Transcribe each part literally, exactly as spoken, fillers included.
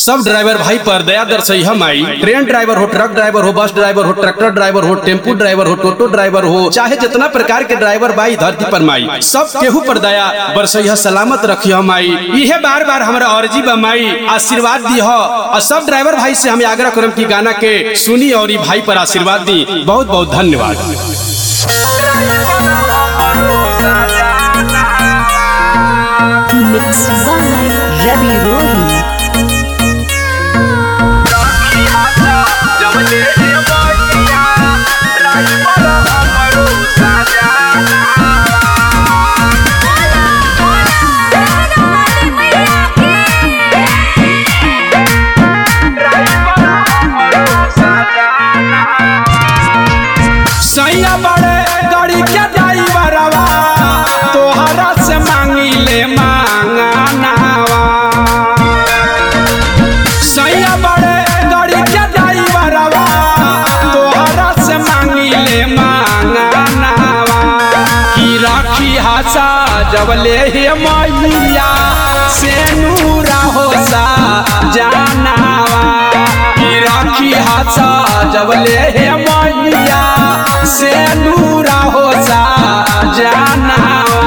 सब ड्राइवर भाई पर दया दर्शई हम आई। ट्रेन ड्राइवर हो, ट्रक ड्राइवर हो, बस ड्राइवर हो, ट्रैक्टर ड्राइवर हो, टेम्पू ड्राइवर हो, टोटो ड्राइवर हो, चाहे जितना प्रकार के ड्राइवर भाई धरती पर माई, सब केहू पर दया बरसई सलामत रखी हम आई। यह बार बार हमारा अर्जी बमाई आशीर्वाद दी हो। और सब ड्राइवर भाई से हमें आग्रह करम की गाना के सुनी और ये भाई पर आशीर्वाद दी। बहुत बहुत धन्यवाद। Mix by Ravi Rohi. सैया बड़े गाड़ी के ड्राइवरवा तोहरा से मांगी ले मांगनावा। सैया बड़े गाड़ी के ड्राइवरवा तोहरा से मांगी ले मांगनावा। की राखी हासा जब ले हे मैया से नूरा हो सा जानावा। की राखी हासा जब ले हे मैया से नूरा हो सा जानावा।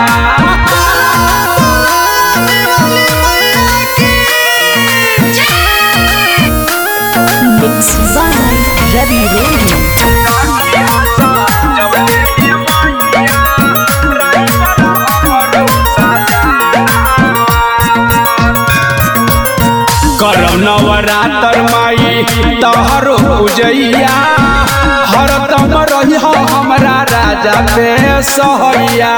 Mix by Ravi Rohi. करम नवरात्र माई तोहरो पूजैया, हरदम रही हो हमरा राजा पे सहैया।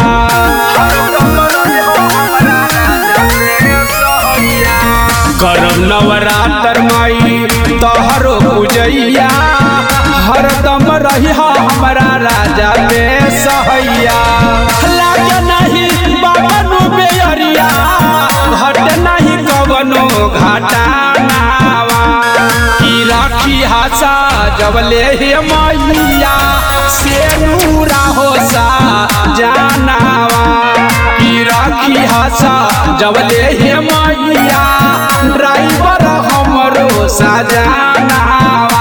करम नवरात्र माई तोहरो पूजैया, हरदम रही हो हमरा राजा पे सहैया। लागे नहीं बाबनो बेअरिया, घट नहीं कवनो घाटा नावा। की राखी हासा जब ले हे मैया से नूरा हो सा जानावा। की राखी हासा जब ले हे मैया ड्राइवर हमरो सा जानावा।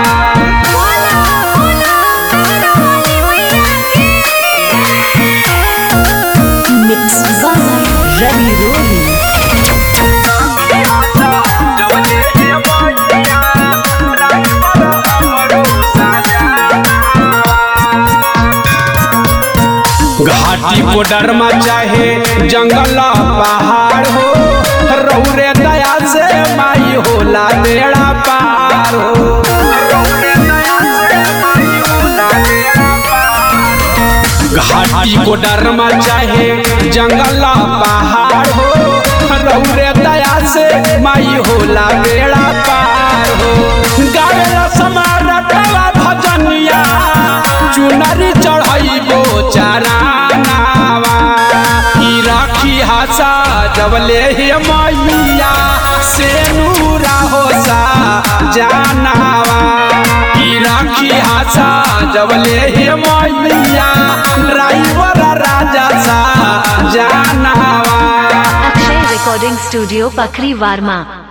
Mix by Ravi Rohi. घाटी बॉर्डर में चाहे जंगल पहाड़ हो, रौरे दया से माई होला बेड़ा पार हो। घाटी बॉर्डर में चाहे जंगल पहाड़ हो, रौरे दया से माई होला बेड़ा पार हो। गावेला समारटवा भजनिया चुनरी चढ़ाइबो चारानावा। की राखी हासा जब ले हे मैया से नूरा हो सा जानावा। की राखी हासा जब ले हे मैया ड्राइवर राजा सा जानावा। Akshay Recording Studio, Pakri Varma.